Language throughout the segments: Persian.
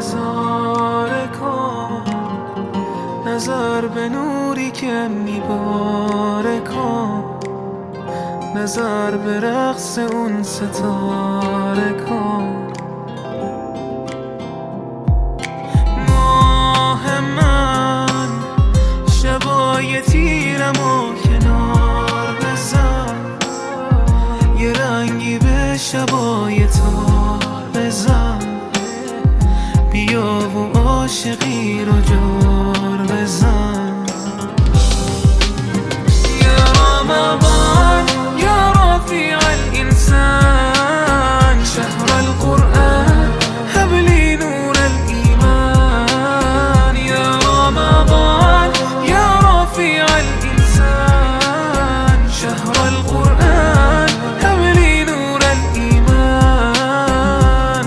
نظاره کن، نظر به نوری که میباره کن، نظر به رقص اون ستاره کن. ماه من شبای تیرمو کنار بزن، یه رنگی به شبای تار بزن، بیا و عاشقی رو جار بزن. یا رمضان یا رفیع الانسان، شهر القرآن هب لی نور الایمان. یا رمضان یا رفیع الانسان، شهر القرآن هب لی نور الایمان.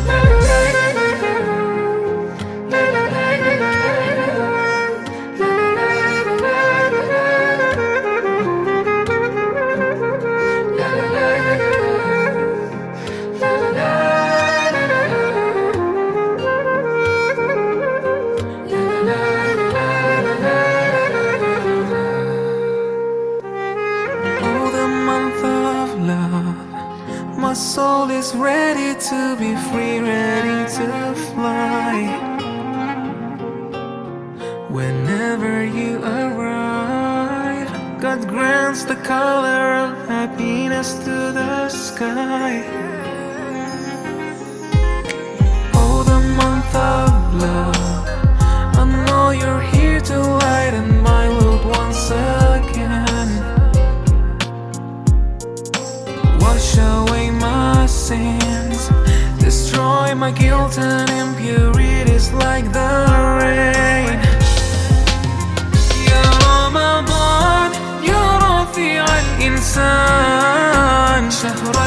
My soul is ready to be free, ready to fly. Whenever you arrive, God grants the color of happiness to the sky. Oh, the month of love, I know you're here to lighten my load once again. Wash away my sins, destroy my guilt and impurities like the rain. Ya Ramadan, Ya Rafi' al-Insan,